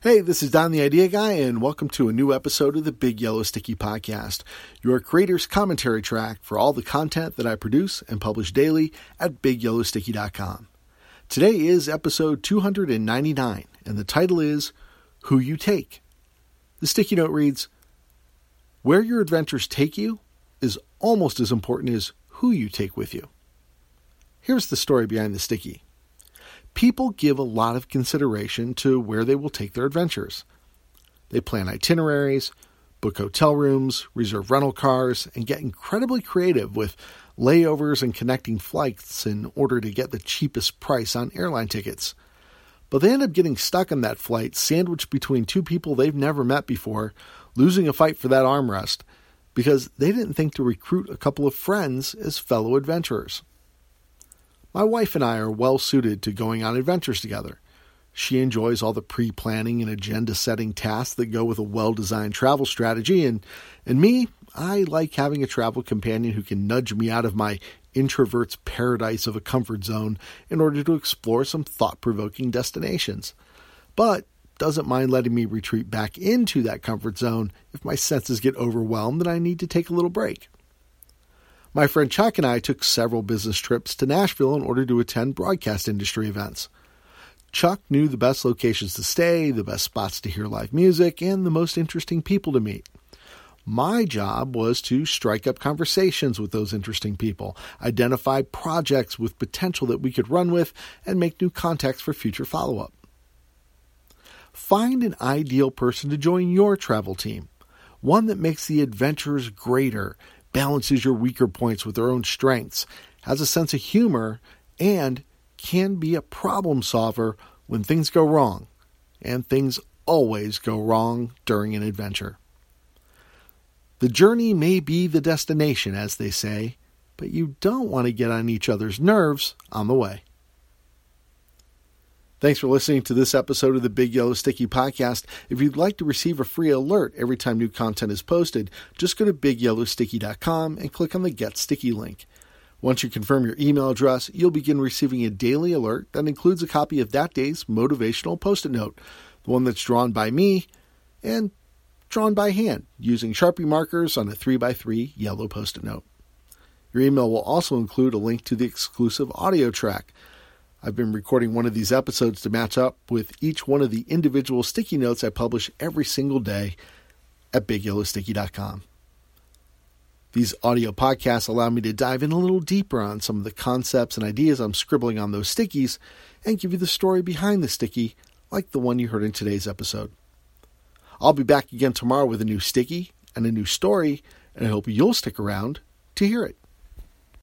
Hey, this is Don the Idea Guy, and welcome to a new episode of the Big Yellow Sticky Podcast, your creator's commentary track for all the content that I produce and publish daily at BigYellowSticky.com. Today is episode 299, and the title is Who You Take. The sticky note reads, where your adventures take you is almost as important as who you take with you. Here's the story behind the sticky. People give a lot of consideration to where they will take their adventures. They plan itineraries, book hotel rooms, reserve rental cars, and get incredibly creative with layovers and connecting flights in order to get the cheapest price on airline tickets. But they end up getting stuck on that flight, sandwiched between two people they've never met before, losing a fight for that armrest, because they didn't think to recruit a couple of friends as fellow adventurers. My wife and I are well suited to going on adventures together. She enjoys all the pre-planning and agenda-setting tasks that go with a well-designed travel strategy, and me, I like having a travel companion who can nudge me out of my introvert's paradise of a comfort zone in order to explore some thought-provoking destinations, but doesn't mind letting me retreat back into that comfort zone if my senses get overwhelmed and I need to take a little break. My friend Chuck and I took several business trips to Nashville in order to attend broadcast industry events. Chuck knew the best locations to stay, the best spots to hear live music, and the most interesting people to meet. My job was to strike up conversations with those interesting people, identify projects with potential that we could run with, and make new contacts for future follow-up. Find an ideal person to join your travel team, one that makes the adventures greater, balances your weaker points with their own strengths, has a sense of humor, and can be a problem solver when things go wrong. And things always go wrong during an adventure. The journey may be the destination, as they say, but you don't want to get on each other's nerves on the way. Thanks for listening to this episode of the Big Yellow Sticky Podcast. If you'd like to receive a free alert every time new content is posted, just go to BigYellowSticky.com and click on the Get Sticky link. Once you confirm your email address, you'll begin receiving a daily alert that includes a copy of that day's motivational Post-it note, the one that's drawn by me and drawn by hand using Sharpie markers on a 3x3 yellow Post-it note. Your email will also include a link to the exclusive audio track. I've been recording one of these episodes to match up with each one of the individual sticky notes I publish every single day at BigYellowSticky.com. These audio podcasts allow me to dive in a little deeper on some of the concepts and ideas I'm scribbling on those stickies and give you the story behind the sticky, like the one you heard in today's episode. I'll be back again tomorrow with a new sticky and a new story, and I hope you'll stick around to hear it.